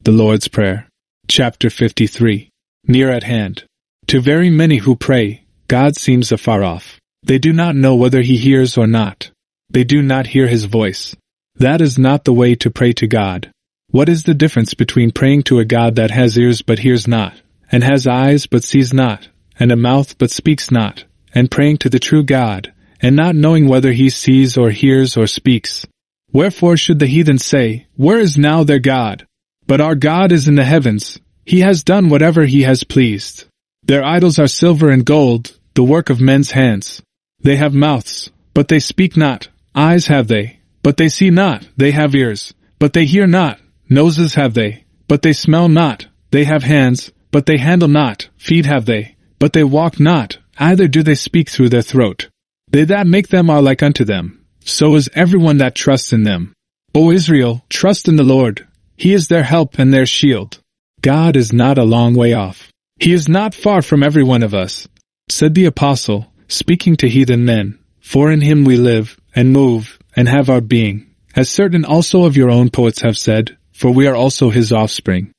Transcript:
The Lord's Prayer. Chapter 53. Near at hand. To very many who pray, God seems afar off. They do not know whether He hears or not. They do not hear His voice. That is not the way to pray to God. What is the difference between praying to a God that has ears but hears not, and has eyes but sees not, and a mouth but speaks not, and praying to the true God, and not knowing whether He sees or hears or speaks? Wherefore should the heathen say, Where is now their God? But our God is in the heavens. He has done whatever He has pleased. Their idols are silver and gold, the work of men's hands. They have mouths, but they speak not. Eyes have they, but they see not. They have ears, but they hear not. Noses have they, but they smell not. They have hands, but they handle not. Feet have they, but they walk not. Either do they speak through their throat. They that make them are like unto them. So is everyone that trusts in them. O Israel, trust in the Lord. He is their help and their shield. God is not a long way off. He is not far from every one of us, said the apostle, speaking to heathen men. For in Him we live, and move, and have our being, as certain also of your own poets have said, for we are also His offspring.